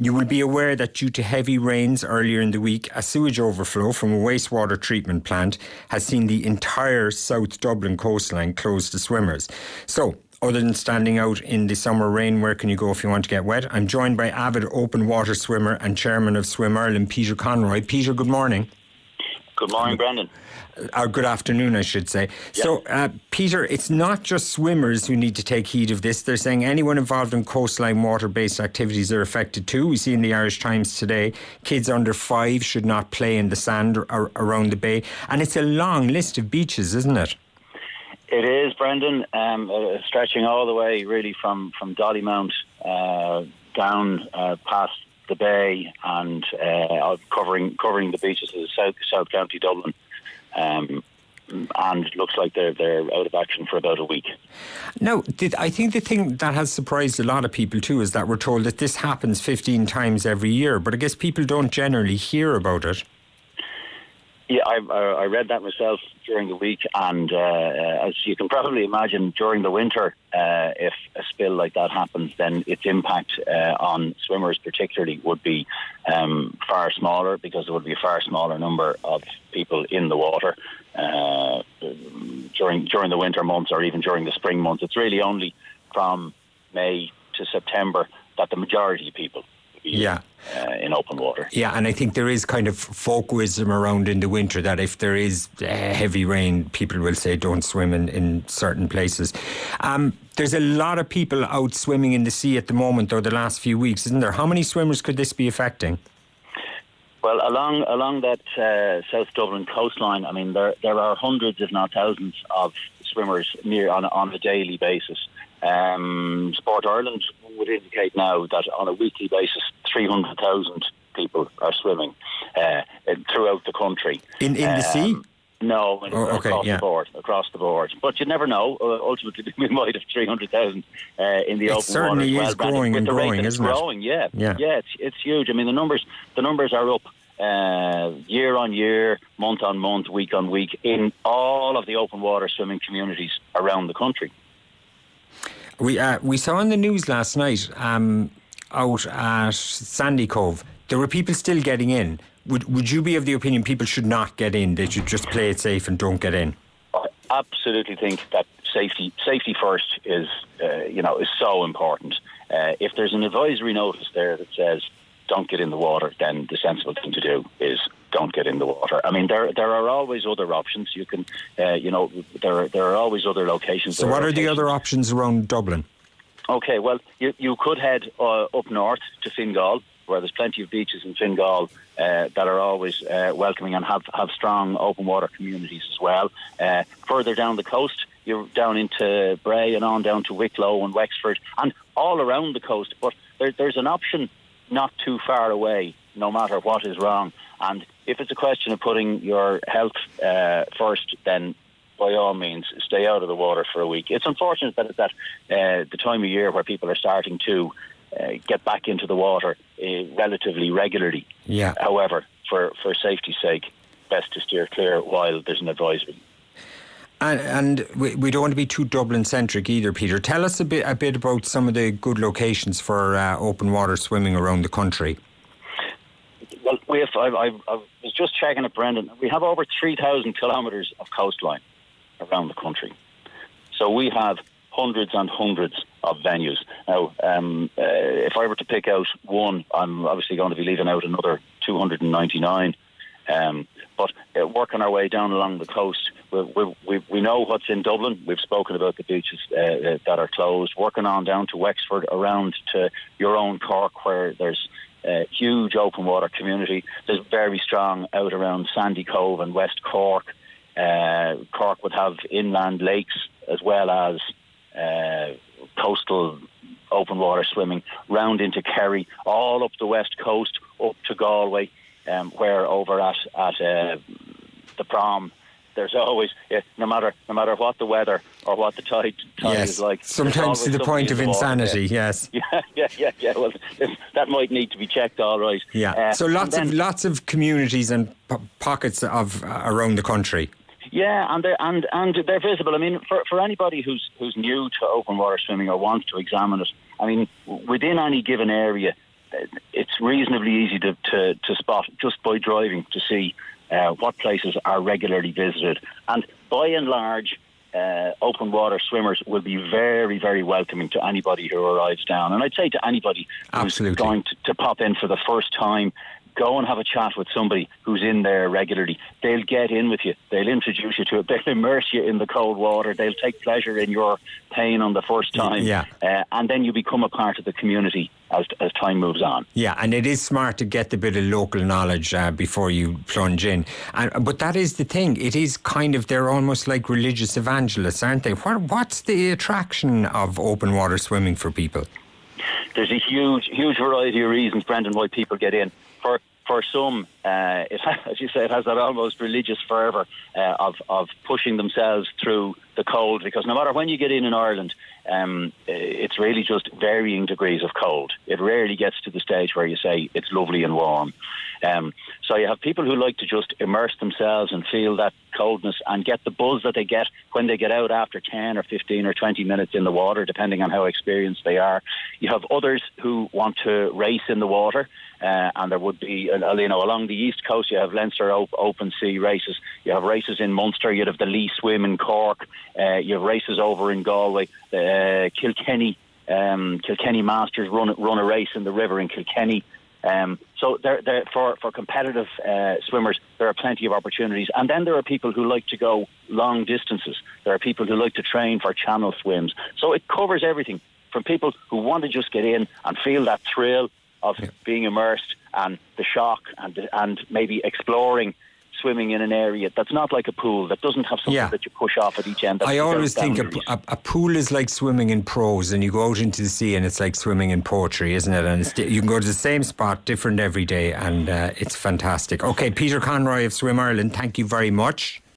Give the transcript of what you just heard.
You will be aware that due to heavy rains earlier in the week, a sewage overflow from a wastewater treatment plant has seen the entire South Dublin coastline closed to swimmers. So, other than standing out in the summer rain, where can you go if you want to get wet? I'm joined by avid open water swimmer and chairman of Swim Ireland, Peter Conroy. Peter, good morning. Good morning, Brendan. Or good afternoon, I should say. Yep. So, Peter, it's not just swimmers who need to take heed of this. They're saying anyone involved in coastline water-based activities are affected too. We see in the Irish Times today, kids under 5 should not play in the sand around the bay. And it's a long list of beaches, isn't it? It is, Brendan, stretching all the way really from Dollymount down past the bay and covering the beaches of South County Dublin. And it looks like they're out of action for about a week. Now, I think the thing that has surprised a lot of people too is that we're told that this happens 15 times every year, but I guess people don't generally hear about it. Yeah, I read that myself during the week, and as you can probably imagine, during the winter, if a spill like that happens, then its impact on swimmers particularly would be far smaller, because there would be a far smaller number of people in the water during the winter months or even during the spring months. It's really only from May to September that the majority of people in open water. Yeah, and I think there is kind of folk wisdom around in the winter that if there is heavy rain, people will say don't swim in certain places. There's a lot of people out swimming in the sea at the moment, though, the last few weeks, isn't there? How many swimmers could this be affecting? Well, along that South Dublin coastline, I mean, there are hundreds, if not thousands, of swimmers on a daily basis. Sport Ireland would indicate now that on a weekly basis 300,000 people are swimming throughout the country. In the sea? No, across the board. But you never know. Ultimately, we might have 300,000 in the open water. It certainly is growing and growing, isn't it? Growing, yeah. It's huge. I mean, the numbers are up year on year, month on month, week on week in all of the open water swimming communities around the country. We saw in the news last night out at Sandy Cove, there were people still getting in. Would you be of the opinion people should not get in? They should just play it safe and don't get in? I absolutely think that safety first is so important. If there's an advisory notice there that says don't get in the water, then the sensible thing to do is don't get in the water. I mean, there are always other options. You can, there are always other locations. So what are the other options around Dublin? Okay, well, you could head up north to Fingal, where there's plenty of beaches in Fingal that are always welcoming and have strong open water communities as well. Further down the coast, you're down into Bray and on down to Wicklow and Wexford and all around the coast. But there's an option not too far away, no matter what is wrong. And if it's a question of putting your health first, then by all means, stay out of the water for a week. It's unfortunate that at the time of year where people are starting to get back into the water relatively regularly. Yeah. However, for safety's sake, best to steer clear while there's an advisory. And we don't want to be too Dublin-centric either, Peter. Tell us a bit about some of the good locations for open water swimming around the country. Well, I was just checking it, Brendan. We have over 3,000 kilometres of coastline around the country. So we have hundreds and hundreds of venues. Now, if I were to pick out one, I'm obviously going to be leaving out another 299. But working our way down along the coast, we know what's in Dublin. We've spoken about the beaches that are closed. Working on down to Wexford, around to your own Cork, where there's a huge open water community. There's very strong out around Sandy Cove and West Cork. Cork would have inland lakes as well as coastal open water swimming round into Kerry, all up the west coast, up to Galway, where over at the Prom, there's always, no matter what the weather or what the tide is like. Sometimes to the point of insanity, yes. Yeah. Well, that might need to be checked, all right. Yeah. So lots of communities and pockets of around the country. Yeah, and they're visible. I mean, for anybody who's new to open water swimming or wants to examine it, I mean, within any given area, it's reasonably easy to spot just by driving to see what places are regularly visited. And by and large, open water swimmers will be very, very welcoming to anybody who arrives down. And I'd say to anybody who's going to pop in for the first time, go and have a chat with somebody who's in there regularly. They'll get in with you. They'll introduce you to it. They'll immerse you in the cold water. They'll take pleasure in your pain on the first time. Yeah. And then you become a part of the community as time moves on. Yeah, and it is smart to get the bit of local knowledge before you plunge in. But that is the thing. It is kind of, they're almost like religious evangelists, aren't they? What's the attraction of open water swimming for people? There's a huge variety of reasons, Brendan, why people get in. For some, it has, as you say, it has that almost religious fervour of pushing themselves through the cold, because no matter when you get in Ireland, it's really just varying degrees of cold. It rarely gets to the stage where you say it's lovely and warm. So you have people who like to just immerse themselves and feel that coldness and get the buzz that they get when they get out after 10 or 15 or 20 minutes in the water, depending on how experienced they are. You have others who want to race in the water, and there would be, along the east coast, you have Leinster open sea races. You have races in Munster. You have the Lee Swim in Cork. You have races over in Galway. Kilkenny Masters run a race in the river in Kilkenny. So for competitive swimmers, there are plenty of opportunities. And then there are people who like to go long distances. There are people who like to train for channel swims. So it covers everything, from people who want to just get in and feel that thrill of being immersed and the shock and maybe exploring swimming in an area that's not like a pool, that doesn't have something that you push off at each end. I always think a pool is like swimming in prose, and you go out into the sea and it's like swimming in poetry, isn't it? And you can go to the same spot, different every day, and it's fantastic. Okay, Peter Conroy of Swim Ireland, thank you very much.